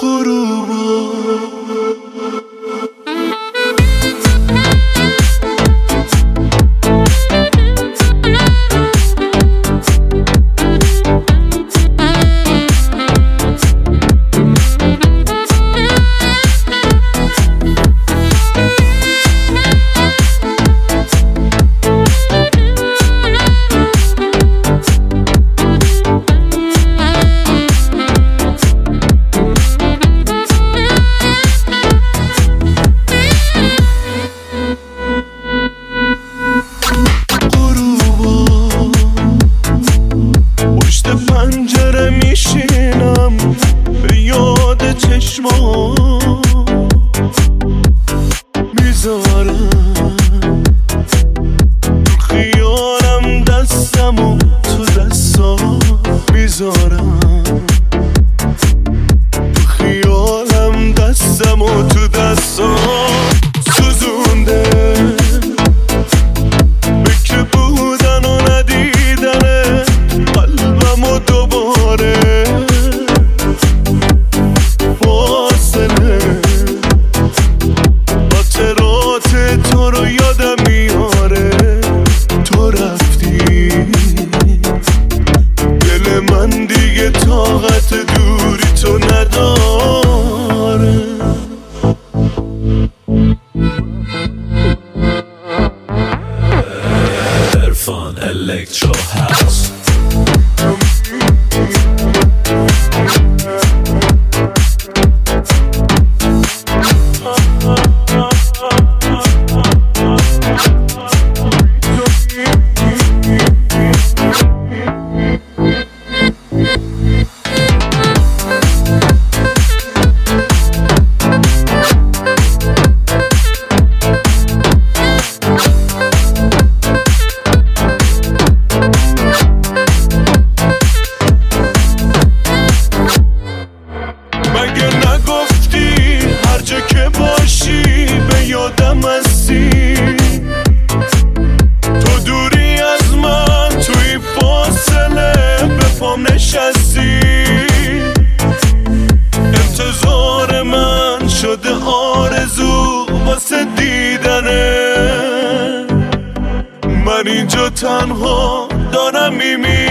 غروبا پنجره میشینم به یاد چشما میذارم تو خیالم دستمو تو دستا میذارم تو خیالم دستمو تو دستا سوزونده بکر بودن و ندیدنه قلبمو دوباره فاصله خاطرات تو رو یادم میاره تو رفتی دل من دیگه طاقت دوری تو نداره عرفان الکترو هاوس مگه نگفتی هر جا که باشی به یادم هستی تو دوری از من توی فاصله به پام نشستی انتظار من شده آرزو واسه دیدنه من اینجا تنها دارم میمیرم